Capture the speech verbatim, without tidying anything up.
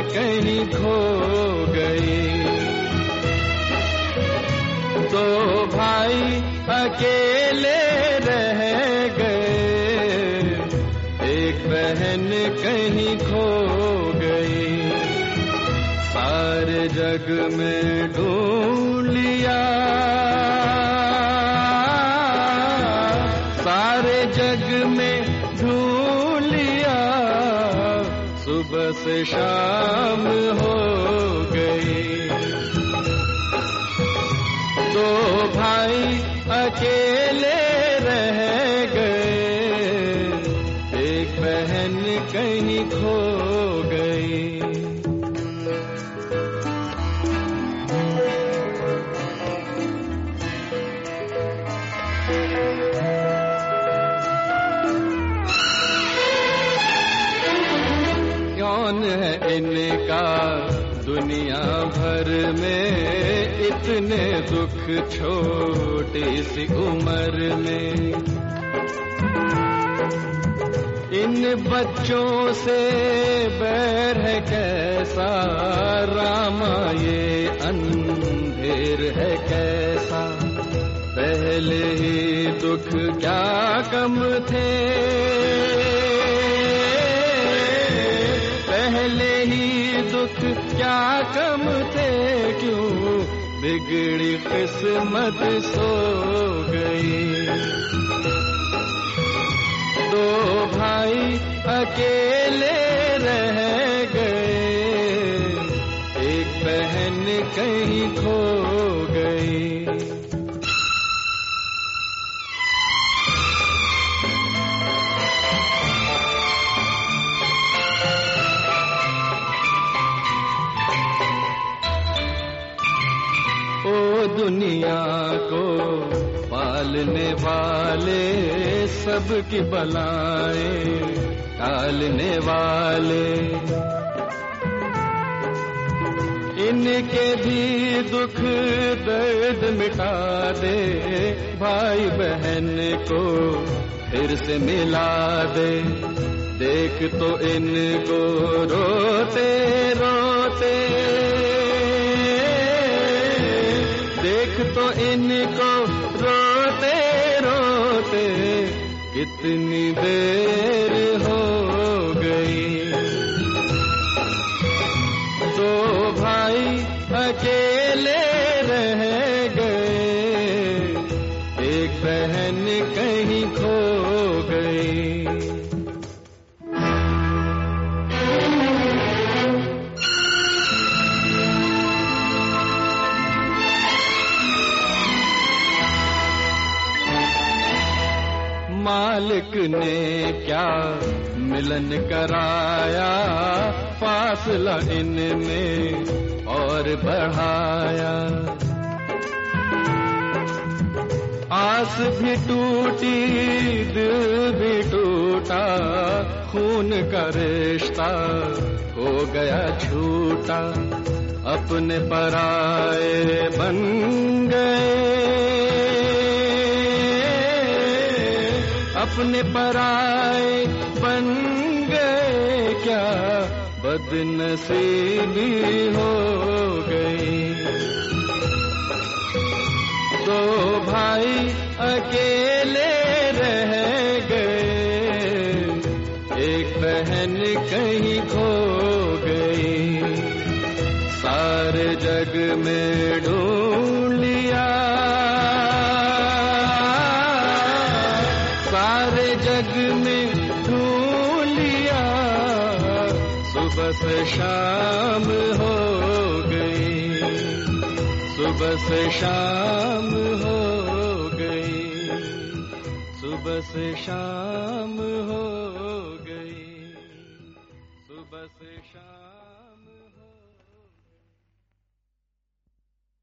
कहीं खो गई। दो भाई अकेले रह गए, एक बहन कहीं खो गई। सारे जग में ढूंढ लिया, सारे जग में ढूंढ लिया, सुबह से शाम हो गई। दो भाई अकेले रह गए, एक बहन कहीं खो गई। कौन है इनका दुनिया भर में इतने दुख छोटी सी उम्र में। इन बच्चों से बैर है कैसा, रामा ये अंधेर है कैसा। पहले ही दुख क्या कम थे, पहले ही दुख क्या कम थे, क्यों बिगड़ी किस्मत सो गई। दो भाई अकेले रह गए, एक बहन कहीं खो गई। ओ दुनिया को पालने वाले, सबकी बलाएं टालने वाले, इनके भी दुख दर्द मिटा दे, भाई बहन को फिर से मिला दे। देख तो इनको रोते रोते, देख तो इनको रोते रोते कितनी देर हो गई। दो भाई अकेले रह गए, एक बहन कहीं खो गई। मालिक ने क्या मिलन कराया, फासला इनमें और बढ़ाया। आस भी टूटी, दिल भी टूटा, खून का रिश्ता हो गया झूठा। अपने पराए बन गए, अपने पराए बन गए, क्या बदनसीबी हो गई। दो भाई अकेले रह गए, एक बहन कहीं खो गई। सारे जग में ढूंढ लिया, सारे जग में ढूंढ लिया, सुबह से शाम हो गई, सुबह से शाम हो गई, सुबह से शाम हो गई, सुबह से शाम।